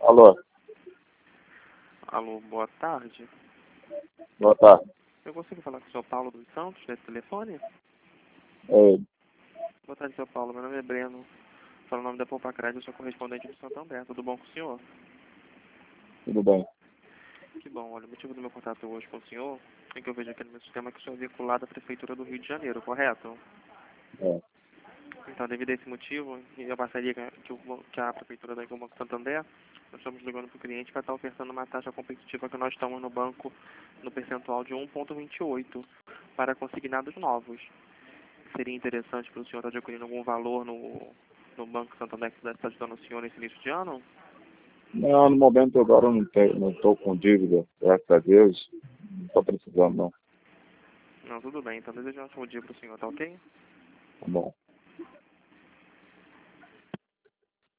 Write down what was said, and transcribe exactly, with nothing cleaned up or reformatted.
Alô, Alô, boa tarde. boa tarde. Eu consigo falar com o senhor Paulo dos Santos, nesse telefone? É, Boa tarde, senhor Paulo. Meu nome é Breno. Falo o nome da Poupa Crédito, eu sou correspondente do Santander. Tudo bom com o senhor? tudo bem. Que bom. Olha, o motivo do meu contato hoje com o senhor é que eu vejo aqui no meu sistema que o senhor é vinculado à Prefeitura do Rio de Janeiro, correto? É, Então, devido a esse motivo, e a parceria que, o- que a Prefeitura da com o Banco Santander, nós estamos ligando para o cliente para estar ofertando uma taxa competitiva que nós estamos no banco no percentual de um vírgula vinte e oito para consignados novos. Seria interessante para o senhor estar adquirindo algum valor no, no Banco Santander que pudesse estar ajudando o senhor nesse início de ano? não, no momento agora eu não tenho, não estou com dívida, graças a Deus. Não estou precisando não. Não, tudo bem. Então, desejo um ótimo dia para o senhor, tá ok? Tá bom.